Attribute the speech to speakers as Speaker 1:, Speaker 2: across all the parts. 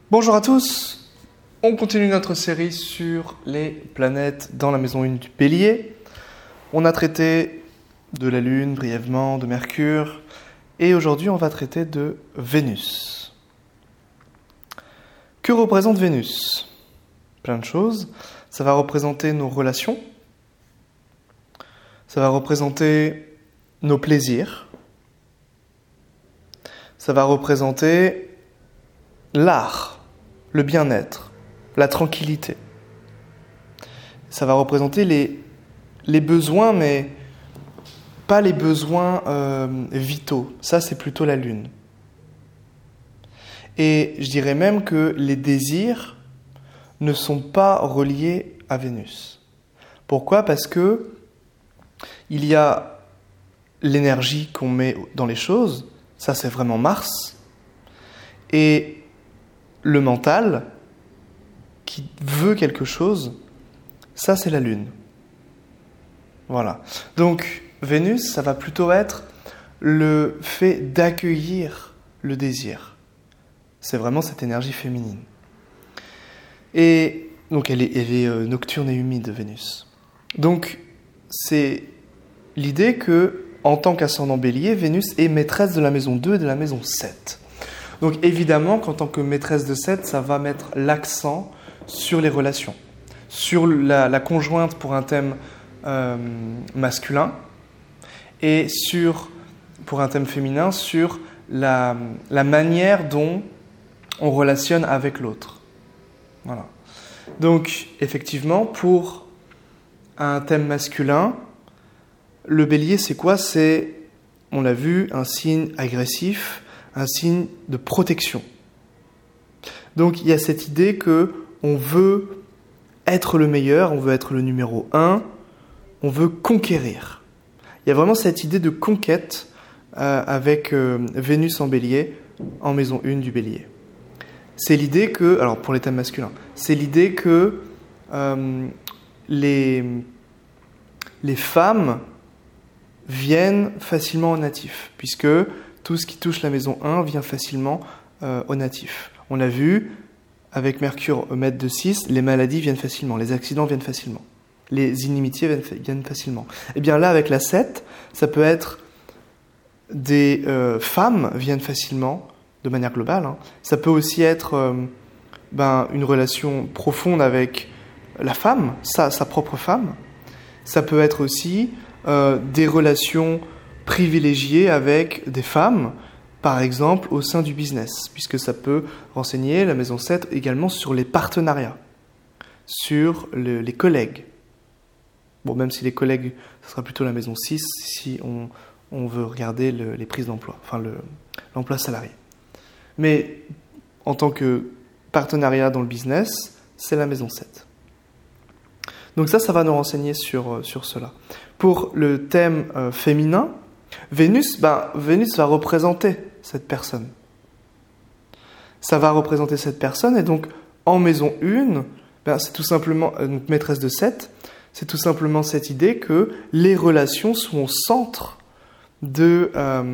Speaker 1: Bonjour à tous, on continue notre série sur les planètes dans la maison 1 du Bélier. On a traité de la Lune brièvement, de Mercure, et aujourd'hui on va traiter de Vénus. Que représente Vénus ? Plein de choses. Ça va représenter nos relations, ça va représenter nos plaisirs, ça va représenter l'art, le bien-être, la tranquillité. Ça va représenter les besoins, mais pas les besoins vitaux. Ça, c'est plutôt la Lune. Et je dirais même que les désirs ne sont pas reliés à Vénus. Pourquoi ? Parce que il y a l'énergie qu'on met dans les choses, ça c'est vraiment Mars, et le mental, qui veut quelque chose, ça c'est la Lune. Voilà. Donc Vénus, ça va plutôt être le fait d'accueillir le désir. C'est vraiment cette énergie féminine. Et donc elle est nocturne et humide, Vénus. Donc c'est l'idée que, en tant qu'ascendant Bélier, Vénus est maîtresse de la maison 2 et de la maison 7. Donc évidemment qu'en tant que maîtresse de 7, ça va mettre l'accent sur les relations, sur la conjointe pour un thème masculin et pour un thème féminin, sur la manière dont on relationne avec l'autre. Voilà. Donc effectivement, pour un thème masculin, le Bélier c'est quoi ? C'est, on l'a vu, un signe agressif, un signe de protection. Donc il y a cette idée que on veut être le meilleur, on veut être le numéro 1, on veut conquérir. Il y a vraiment cette idée de conquête avec Vénus en Bélier, en maison 1 du Bélier. C'est l'idée que, alors pour les thèmes masculins, c'est l'idée que les femmes viennent facilement au natif, puisque tout ce qui touche la maison 1 vient facilement au natif. On l'a vu, avec Mercure au mètre de 6, les maladies viennent facilement, les accidents viennent facilement, les inimitiés viennent facilement. Et bien là, avec la 7, ça peut être des femmes viennent facilement, de manière globale. Ça peut aussi être une relation profonde avec la femme, sa propre femme. Ça peut être aussi des relations privilégiées avec des femmes, par exemple au sein du business, puisque ça peut renseigner, la maison 7, également sur les partenariats, sur les collègues. Bon, même si les collègues, ce sera plutôt la maison 6, si on veut regarder les prises d'emploi, enfin l'emploi salarié. Mais en tant que partenariat dans le business, c'est la maison 7. Donc ça va nous renseigner sur cela. Pour le thème féminin, Vénus va représenter cette personne. Ça va représenter cette personne, et donc en maison 1, c'est tout simplement, donc maîtresse de 7, c'est tout simplement cette idée que les relations sont au centre de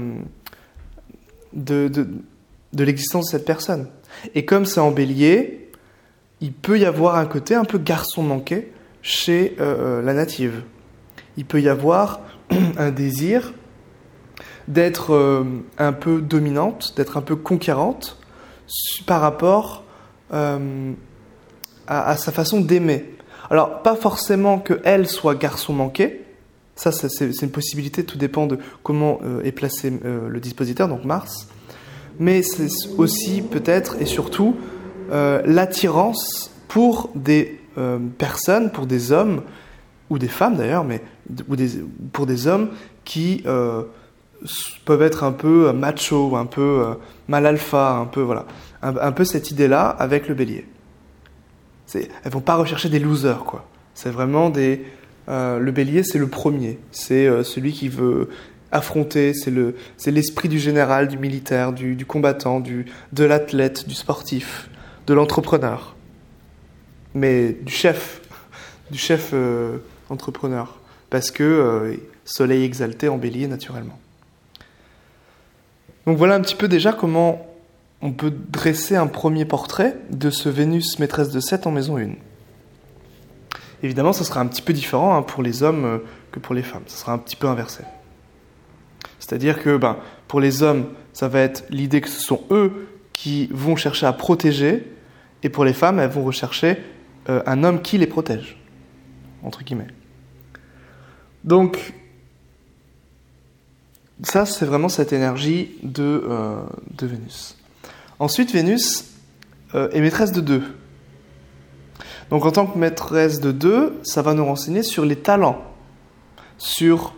Speaker 1: l'existence de cette personne. Et comme c'est en Bélier, il peut y avoir un côté un peu garçon manqué chez la native. Il peut y avoir un désir d'être un peu dominante, d'être un peu conquérante par rapport à sa façon d'aimer. Alors, pas forcément qu'elle soit garçon manqué, ça c'est une possibilité, tout dépend de comment est placé le dispositeur, donc Mars, mais c'est aussi peut-être et surtout l'attirance pour des personnes, pour des hommes, ou des femmes d'ailleurs, pour des hommes qui peuvent être un peu macho, un peu mal alpha, un peu voilà, un peu cette idée-là avec le Bélier. Elles vont pas rechercher des losers, quoi. C'est vraiment le Bélier, c'est le premier, c'est celui qui veut affronter, c'est l'esprit du général, du militaire, du combattant, de l'athlète, du sportif, de l'entrepreneur, mais du chef entrepreneur, parce que soleil exalté en Bélier naturellement. Donc voilà un petit peu déjà comment on peut dresser un premier portrait de ce Vénus maîtresse de 7 en maison 1. Évidemment, ça sera un petit peu différent pour les hommes que pour les femmes. Ça sera un petit peu inversé. C'est-à-dire que pour les hommes, ça va être l'idée que ce sont eux qui vont chercher à protéger, et pour les femmes, elles vont rechercher un homme qui les protège, entre guillemets. Donc, ça, c'est vraiment cette énergie de Vénus. Ensuite, Vénus est maîtresse de 2. Donc, en tant que maîtresse de 2, ça va nous renseigner sur les talents, sur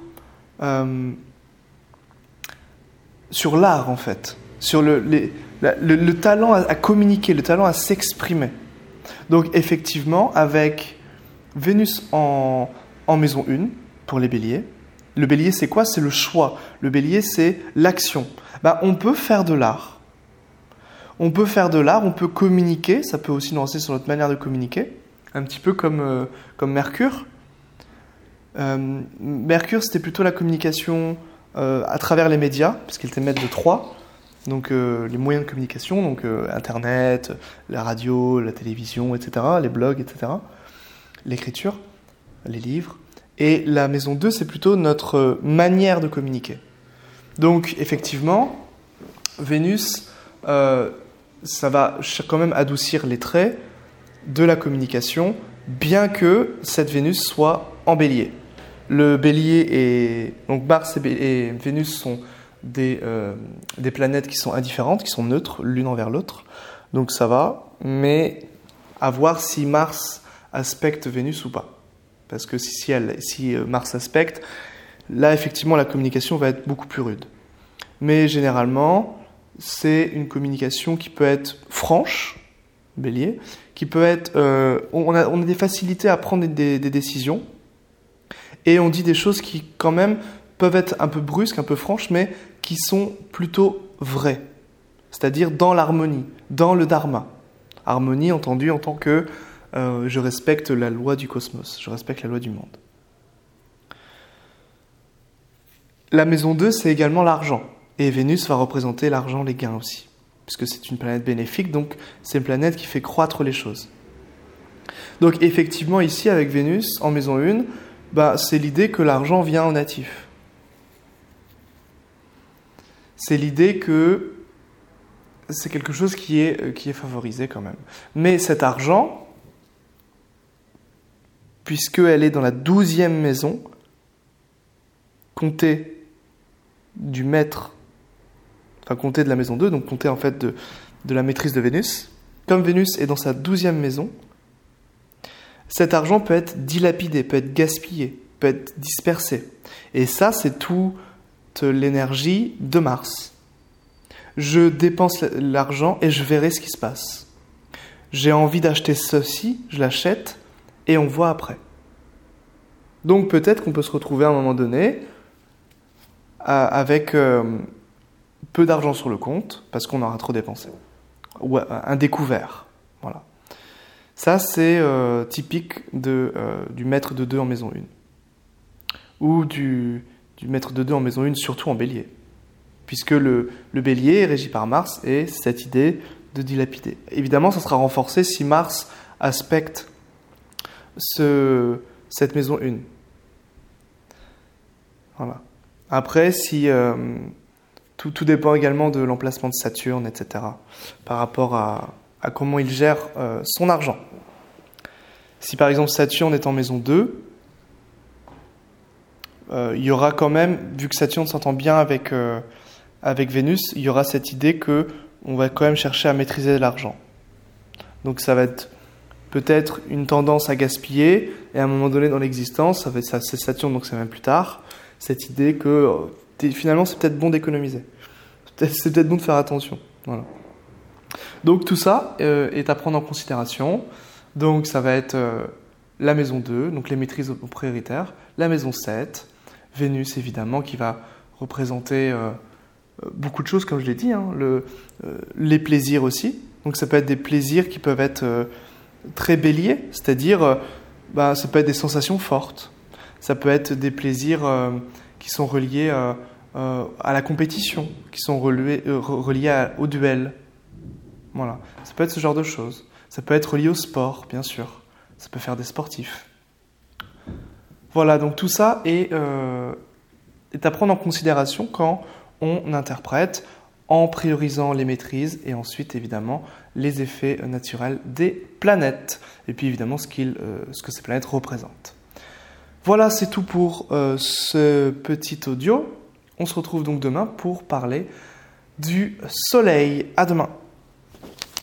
Speaker 1: l'art, en fait, sur le talent à communiquer, le talent à s'exprimer. Donc, effectivement, avec Vénus en maison 1, pour les béliers, le bélier, c'est quoi? C'est le choix. Le bélier, c'est l'action. On peut faire de l'art. On peut communiquer. Ça peut aussi nous renseigner sur notre manière de communiquer. Un petit peu comme Mercure. Mercure, c'était plutôt la communication à travers les médias, parce qu'il était maître de 3. Donc, les moyens de communication, donc Internet, la radio, la télévision, etc., les blogs, etc., l'écriture, les livres. Et la maison 2, c'est plutôt notre manière de communiquer. Donc, effectivement, Vénus, ça va quand même adoucir les traits de la communication, bien que cette Vénus soit en bélier. Le bélier donc Mars et Vénus sont des planètes qui sont indifférentes, qui sont neutres l'une envers l'autre. Donc ça va, mais à voir si Mars aspecte Vénus ou pas. Parce que si Mars aspecte, là, effectivement, la communication va être beaucoup plus rude. Mais généralement, c'est une communication qui peut être franche, bélier, qui peut être... on a des facilités à prendre des décisions, et on dit des choses qui, quand même, peuvent être un peu brusques, un peu franches, mais qui sont plutôt vraies. C'est-à-dire dans l'harmonie, dans le dharma. Harmonie entendue en tant que... je respecte la loi du cosmos, je respecte la loi du monde. La maison 2, c'est également l'argent. Et Vénus va représenter l'argent, les gains aussi. Puisque c'est une planète bénéfique, donc c'est une planète qui fait croître les choses. Donc effectivement, ici, avec Vénus, en maison 1, c'est l'idée que l'argent vient en natif. C'est l'idée que c'est quelque chose qui est favorisé quand même. Mais cet argent... puisqu'elle est dans la 12e maison, comptée du maître, enfin comptée de la maison 2, donc comptée en fait de la maîtrise de Vénus. Comme Vénus est dans sa 12e maison, cet argent peut être dilapidé, peut être gaspillé, peut être dispersé. Et ça, c'est toute l'énergie de Mars. Je dépense l'argent et je verrai ce qui se passe. J'ai envie d'acheter ceci, je l'achète, et on voit après. Donc peut-être qu'on peut se retrouver à un moment donné avec peu d'argent sur le compte, parce qu'on aura trop dépensé. Ou un découvert. Voilà. Ça, c'est typique du maître de 2 en maison 1. Ou du maître de 2 en maison 1, surtout en bélier. Puisque le bélier est régi par Mars et cette idée de dilapider. Évidemment, ça sera renforcé si Mars aspecte cette maison 1. Voilà. Après, si tout dépend également de l'emplacement de Saturne, etc., par rapport à comment il gère son argent. Si par exemple Saturne est en maison 2, il y aura quand même, vu que Saturne s'entend bien avec Vénus, il y aura cette idée que on va quand même chercher à maîtriser l'argent. Donc ça va être peut-être une tendance à gaspiller, et à un moment donné dans l'existence, c'est Saturne, donc c'est même plus tard, cette idée que finalement c'est peut-être bon d'économiser. C'est peut-être bon de faire attention. Voilà. Donc tout ça est à prendre en considération. Donc ça va être la maison 2, donc les maîtrises prioritaires, la maison 7, Vénus évidemment qui va représenter beaucoup de choses comme je l'ai dit, les plaisirs aussi. Donc ça peut être des plaisirs qui peuvent être très béliers, c'est-à-dire ça peut être des sensations fortes. Ça peut être des plaisirs qui sont reliés à la compétition, qui sont reliés au duel. Voilà, ça peut être ce genre de choses. Ça peut être lié au sport, bien sûr. Ça peut faire des sportifs. Voilà, donc tout ça est à prendre en considération quand on interprète en priorisant les maîtrises et ensuite évidemment les effets naturels des planètes et puis évidemment ce que ces planètes représentent. Voilà, c'est tout pour ce petit audio. On se retrouve donc demain pour parler du Soleil. À demain.